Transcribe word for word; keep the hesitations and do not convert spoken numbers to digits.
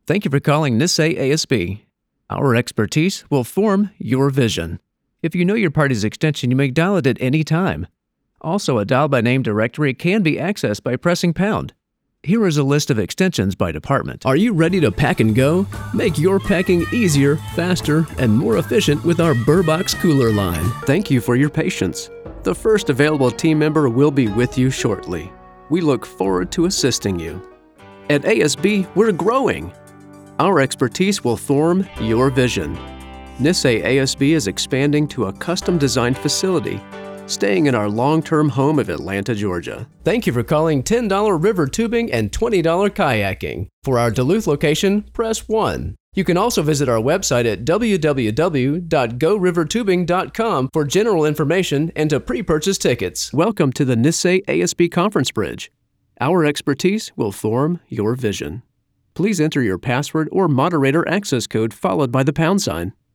Thank you for calling Nissay A S B. Our expertise will form your vision. If you know your party's extension, you may dial it at any time. Also, a dial-by-name directory can be accessed by pressing pound. Here is a list of extensions by department. Are you ready to pack and go? Make your packing easier, faster, and more efficient with our Burbox Cooler line. Thank you for your patience. The first available team member will be with you shortly. We look forward to assisting you. At A S B, we're growing. Our expertise will form your vision. Nissay A S B is expanding to a custom-designed facility, staying in our long-term home of Atlanta, Georgia. Thank you for calling ten dollar river tubing and twenty dollar kayaking. For our Duluth location, press one. You can also visit our website at w w w dot go river tubing dot com for general information and to pre-purchase tickets. Welcome to the Nissay A S B Conference Bridge. Our expertise will form your vision. Please enter your password or moderator access code followed by the pound sign.